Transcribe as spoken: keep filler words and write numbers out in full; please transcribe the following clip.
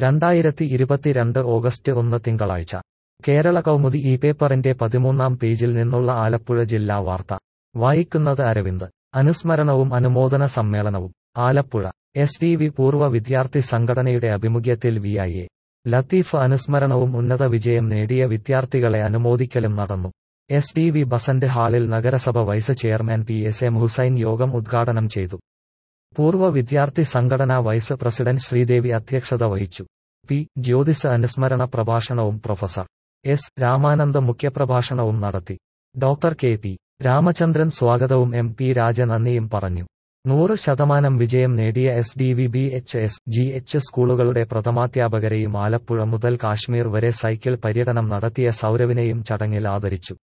രണ്ടായിരത്തി ഇരുപത്തിരണ്ട് ഓഗസ്റ്റ് ഒന്ന് തിങ്കളാഴ്ച കേരള കൗമുദി ഈ പേപ്പറിന്റെ പതിമൂന്നാം പേജിൽ നിന്നുള്ള ആലപ്പുഴ ജില്ലാ വാർത്ത വായിക്കുന്നത് അരവിന്ദ്. അനുസ്മരണവും അനുമോദന സമ്മേളനവും ആലപ്പുഴ. എസ് ഡി വി പൂർവ്വ വിദ്യാർത്ഥി സംഘടനയുടെ ആഭിമുഖ്യത്തിൽ വി ഐ എ ലത്തീഫ് അനുസ്മരണവും ഉന്നത വിജയം നേടിയ വിദ്യാർത്ഥികളെ അനുമോദിക്കലും നടന്നു. എസ് ഡി വി ബസന്റ് ഹാളിൽ നഗരസഭ vice chairman P S M Hussain യോഗം ഉദ്ഘാടനം ചെയ്തു. പൂർവ്വ വിദ്യാർത്ഥി സംഘടനാ വൈസ് പ്രസിഡന്റ് ശ്രീദേവി അധ്യക്ഷത വഹിച്ചു. പി ജ്യോതിസ് അനുസ്മരണ പ്രഭാഷണവും പ്രൊഫസർ എസ് രാമാനന്ദ മുഖ്യപ്രഭാഷണവും നടത്തി. ഡോക്ടർ കെ പി രാമചന്ദ്രൻ സ്വാഗതവും എം പി രാജ നന്ദിയും പറഞ്ഞു. നൂറ് ശതമാനം വിജയം നേടിയ S D V B H S G H സ്കൂളുകളുടെ പ്രഥമാധ്യാപകരെയും ആലപ്പുഴ മുതൽ കാശ്മീർ വരെ സൈക്കിൾ പര്യടനം നടത്തിയ സൗരവിനെയും ചടങ്ങിൽ ആദരിച്ചു.